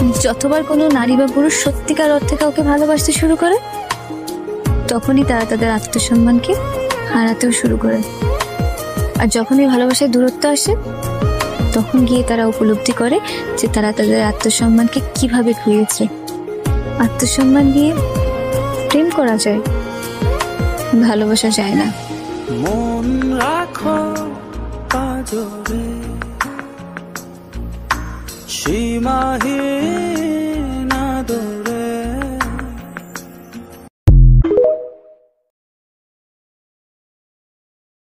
যতবার কোনো নারী বা পুরুষ সত্যিকার অর্থে কাউকে ভালোবাসতে শুরু করে, তখনই তারা তাদের আত্মসম্মানকে হারাতেও শুরু করে। আর যখনই ভালোবাসায় দূরত্ব আসে, তখন গিয়ে তারা উপলব্ধি করে যে তারা তাদের আত্মসম্মানকে কিভাবে খুইয়েছে। আত্মসম্মান দিয়ে প্রেম করা যায়, ভালোবাসা যায় না। মন রাখো পাজরে, সীমাহীন